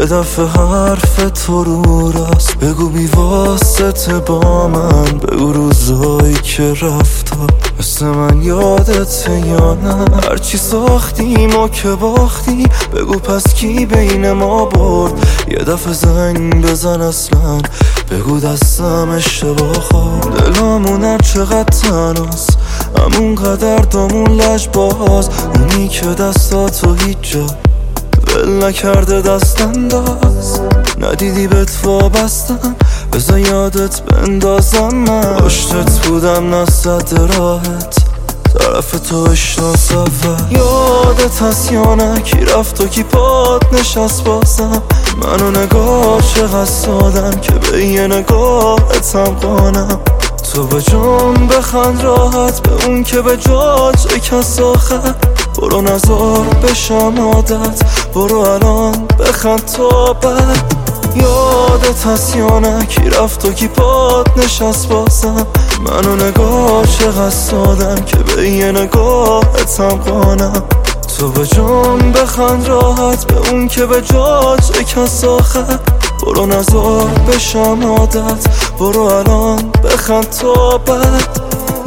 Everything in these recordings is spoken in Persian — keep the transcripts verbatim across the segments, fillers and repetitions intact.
یه دفعه حرف تو رو راست بگو بی واسطه با من، بگو روزایی که رفتا مثل من یادته یا نه. هرچی ساختیم و که باختی بگو پس کی بین ما برد. یه دفعه زنگ بزن اصلا بگو دستم اشتباه خورد. دلامون هر چقدر تناست همون قدر دامون لج باز، اونی که دستاتو هیچ جا ول نکرده دست انداز. ندیدی بهت وابستم بذار یادت بندازم، من پشتت بودم نصد راحت طرف تو اشنا سفر. یادت هست یا نه کی رفت و کی پاد نشست بازم، منو نگاه چقدر سادم که به یه نگاهت هم قانم. تو به جون بخند راحت به اون که به جا چه کس آخر. برو نزار بشم عادت، برو الان بخند تا بعد. یادت هست یا نه کی رفت و کی پاد نشست بازم، منو نگاه چقدر سادم که به یه نگاهت هم قانم. تو به جون بخند راحت به اون که به جا چه کس آخر. برو نزار بشم عادت، برو الان بخند تا بعد.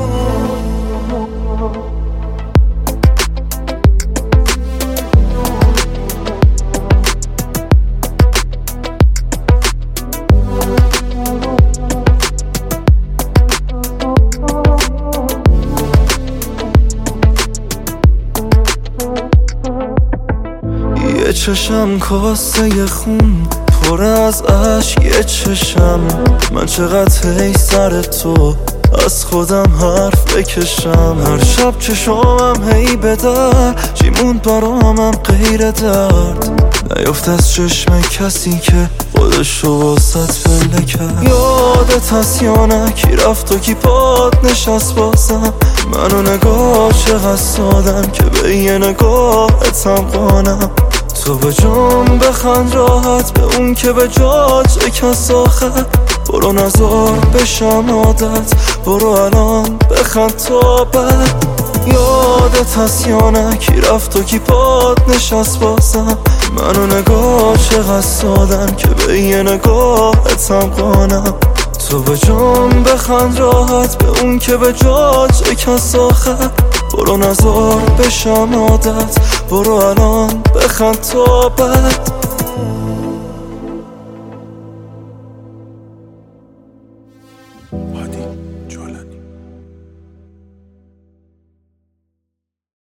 یه چشم کاسه خون پر از عشق، یه چشم من چقدر هی سر تو از خودم حرف بکشم. هر شب چشمم هی به در چی موند برامم غیر درد. نیفت از چشم کسی که خودشو واسط پله کرد. یادت هست یا نه کی رفت و کی پاد نشست بازم، منو نگاه چقدر سادم که به یه نگاهت هم قانم. تو به جون بخند راحت به اون که به جا چه کس آخر. برو نزار بشم عادت، برو الان بخند تا بعد. یادت هست یا نه کی رفت و کی پاد نشست بازم، منو نگاه چقدر سادم که به یه نگاهت هم قانم. تو به جون بخند راحت به اون که به جا چه کس آخر. برو نزار بشم عادت، برو الان بخند تا بعد.